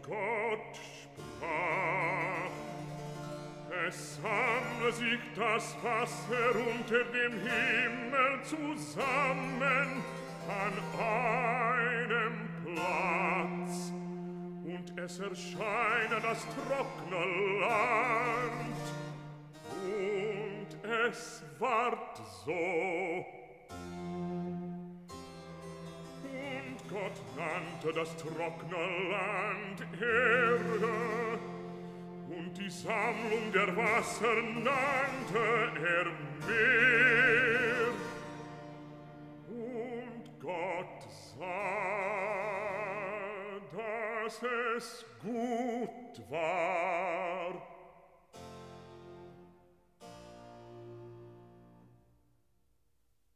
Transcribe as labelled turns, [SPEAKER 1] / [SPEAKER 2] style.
[SPEAKER 1] Gott sprach: Es sammle sich das Wasser unter dem Himmel zusammen an einem Platz, und es erscheine das trockene Land, und es ward so. Und Gott nannte das trockene Land Erde, und die Sammlung der Wasser nannte er Meer. Und Gott sah, dass es gut war.